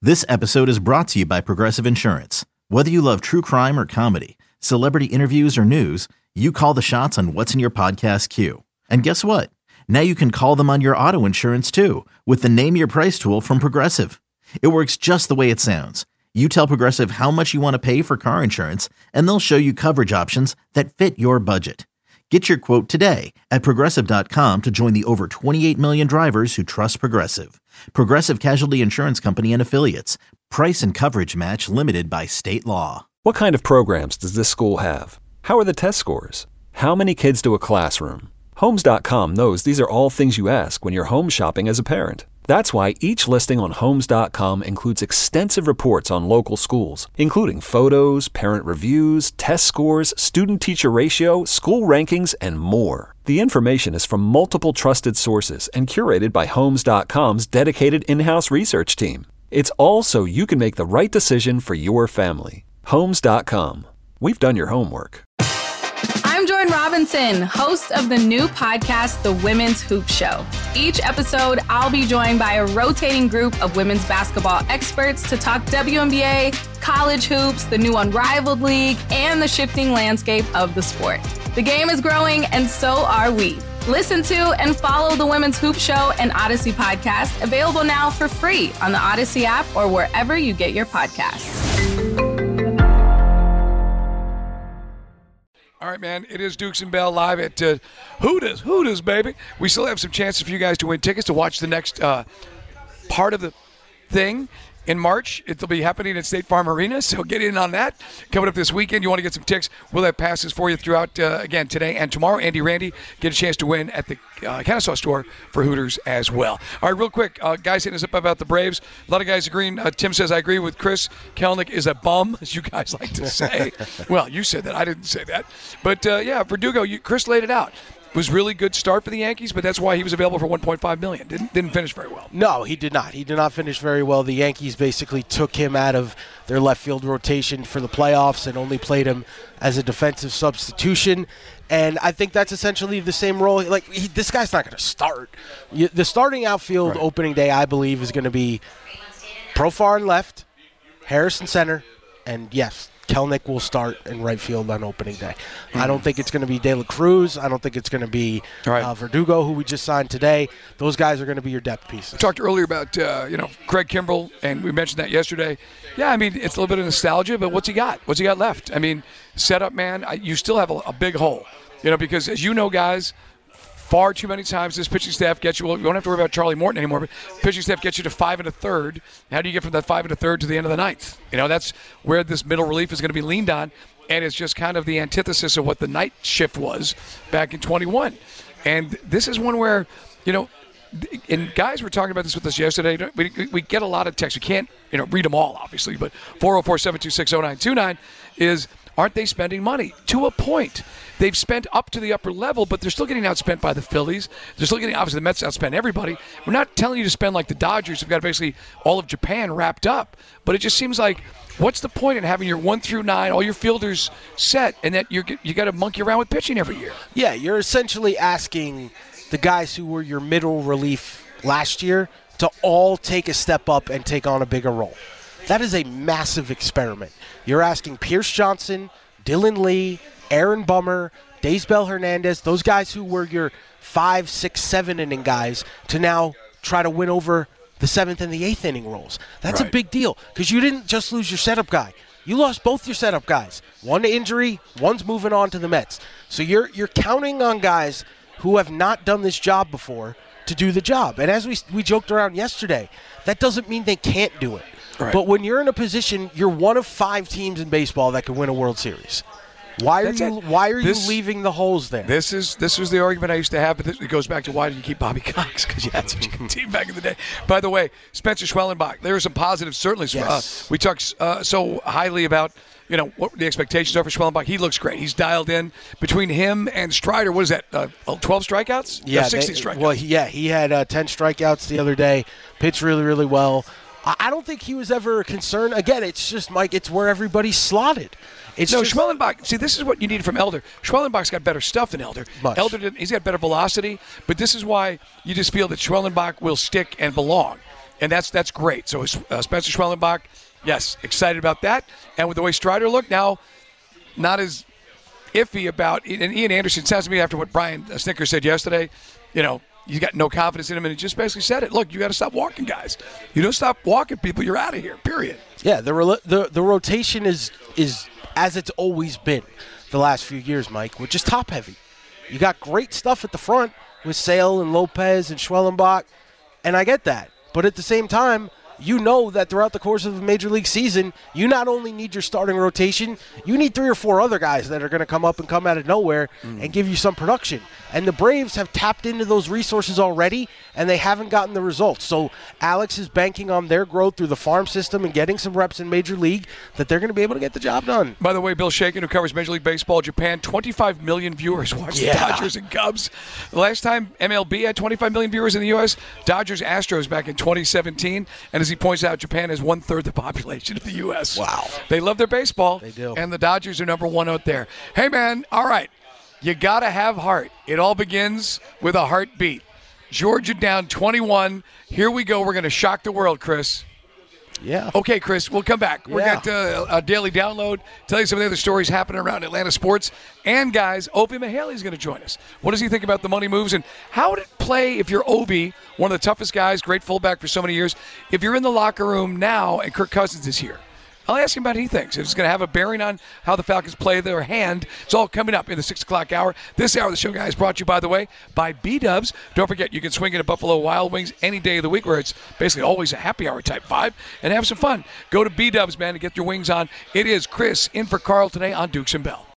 This episode is brought to you by Progressive Insurance. Whether you love true crime or comedy, celebrity interviews or news, you call the shots on what's in your podcast queue. And guess what? Now you can call them on your auto insurance too with the Name Your Price tool from Progressive. It works just the way it sounds. You tell Progressive how much you want to pay for car insurance, and they'll show you coverage options that fit your budget. Get your quote today at Progressive.com to join the over 28 million drivers who trust Progressive. Progressive Casualty Insurance Company and Affiliates. Price and coverage match limited by state law. What kind of programs does this school have? How are the test scores? How many kids to a classroom? Homes.com knows these are all things you ask when you're home shopping as a parent. That's why each listing on Homes.com includes extensive reports on local schools, including photos, parent reviews, test scores, student-teacher ratio, school rankings, and more. The information is from multiple trusted sources and curated by Homes.com's dedicated in-house research team. It's all so you can make the right decision for your family. Homes.com. We've done your homework. I'm Jordan Robinson, host of the new podcast, The Women's Hoop Show. Each episode, I'll be joined by a rotating group of women's basketball experts to talk WNBA, college hoops, the new Unrivaled League, and the shifting landscape of the sport. The game is growing, and so are we. Listen to and follow The Women's Hoop Show and Odyssey podcast, available now for free on the Odyssey app or wherever you get your podcasts. All right, man, it is Dukes and Bell live at Hooters, baby. We still have some chances for you guys to win tickets to watch the next part of the thing in March. It'll be happening at State Farm Arena, so get in on that. Coming up this weekend, you want to get some tickets. We'll have passes for you throughout, again, today and tomorrow. Andy Randy, get a chance to win at the Kennesaw store for Hooters as well. All right, real quick, guys hitting us up about the Braves. A lot of guys agreeing. Tim says, I agree with Chris. Kelnick is a bum, as you guys like to say. Well, you said that. I didn't say that. But, yeah, Verdugo, Chris laid it out. Was really good start for the Yankees, but that's why he was available for $1.5 million. Didn't finish very well. No, he did not. He did not finish very well. The Yankees basically took him out of their left field rotation for the playoffs and only played him as a defensive substitution. And I think that's essentially the same role. This guy's not going to start. The starting outfield opening day, I believe, is going to be Profar in left, Harris in center, and yes, Kelnick will start in right field on opening day. I don't think it's going to be De La Cruz. I don't think it's going to be Verdugo, who we just signed today. Those guys are going to be your depth pieces. We talked earlier about Craig Kimbrell, and we mentioned that yesterday. Yeah, I mean, it's a little bit of nostalgia, but what's he got? What's he got left? I mean, setup man, you still have a big hole, because as you know, guys, far too many times this pitching staff gets you. Well, you don't have to worry about Charlie Morton anymore, but pitching staff gets you to 5 1/3. How do you get from that 5 1/3 to the end of the ninth? That's where this middle relief is going to be leaned on, and it's just kind of the antithesis of what the night shift was back in 21. And this is one where, and guys were talking about this with us yesterday. We get a lot of texts. We can't, read them all, obviously, but 404-726-0929 is, aren't they spending money? To a point. They've spent up to the upper level, but they're still getting outspent by the Phillies. They're still getting, obviously, the Mets outspent everybody. We're not telling you to spend like the Dodgers who've got basically all of Japan wrapped up. But it just seems like, what's the point in having your 1 through 9, all your fielders set, and that you got to monkey around with pitching every year? Yeah, you're essentially asking the guys who were your middle relief last year to all take a step up and take on a bigger role. That is a massive experiment. You're asking Pierce Johnson, Dylan Lee, Aaron Bummer, Daysbel Hernandez, those guys who were your 5, 6, 7 inning guys to now try to win over the 7th and the 8th inning roles. That's a big deal because you didn't just lose your setup guy. You lost both your setup guys. One to injury, one's moving on to the Mets. So you're counting on guys who have not done this job before to do the job. And as we joked around yesterday, that doesn't mean they can't do it. Right. But when you're in a position, you're one of 5 teams in baseball that can win a World Series. Why are you leaving the holes there? This was the argument I used to have, but it goes back to why did you keep Bobby Cox? Because you had such a good team back in the day. By the way, Spencer Schwellenbach, there are some positives certainly. Yes. We talked so highly about what the expectations are for Schwellenbach. He looks great. He's dialed in. Between him and Strider, what is that, 12 strikeouts? Yeah, 60 strikeouts. Well, he had 10 strikeouts the other day, pitched really, really well. I don't think he was ever a concern. Again, it's just, Mike, it's where everybody's slotted. Schwellenbach, see, this is what you need from Elder. Schwellenbach's got better stuff than Elder. Much. He's got better velocity, but this is why you just feel that Schwellenbach will stick and belong. And that's great. So Spencer Schwellenbach, yes, excited about that. And with the way Strider looked, now not as iffy about – and Ian Anderson, sounds to me after what Brian Snicker said yesterday, you got no confidence in him, and he just basically said it. Look, you got to stop walking, guys. You don't stop walking people, you're out of here, period. Yeah, the rotation is as it's always been the last few years, Mike, which is top-heavy. You got great stuff at the front with Sale and Lopez and Schwellenbach, and I get that. But at the same time, you know that throughout the course of a Major League season, you not only need your starting rotation, you need 3 or 4 other guys that are going to come up and come out of nowhere and give you some production. And the Braves have tapped into those resources already, and they haven't gotten the results. So Alex is banking on their growth through the farm system and getting some reps in Major League that they're going to be able to get the job done. By the way, Bill Shaken, who covers Major League Baseball Japan, 25 million viewers watch the Dodgers and Cubs. The last time MLB had 25 million viewers in the U.S., Dodgers-Astros back in 2017. And as he points out, Japan has 1/3 the population of the U.S. Wow. They love their baseball. They do. And the Dodgers are number 1 out there. Hey, man, all right. You got to have heart. It all begins with a heartbeat. Georgia down 21. Here we go. We're going to shock the world, Chris. Yeah. Okay, Chris, we'll come back. We're Yeah. got a daily download, tell you some of the other stories happening around Atlanta sports. And, guys, Opie Mahaley is going to join us. What does he think about the money moves? And how would it play if you're Obi, one of the toughest guys, great fullback for so many years, if you're in the locker room now and Kirk Cousins is here? I'll ask him about what he thinks. If it's going to have a bearing on how the Falcons play their hand. It's all coming up in the 6 o'clock hour. This hour of the show, guys, brought to you, by the way, by B-Dubs. Don't forget, you can swing into Buffalo Wild Wings any day of the week where it's basically always a happy hour type vibe and have some fun. Go to B-Dubs, man, to get your wings on. It is Chris in for Carl today on Dukes and Bell.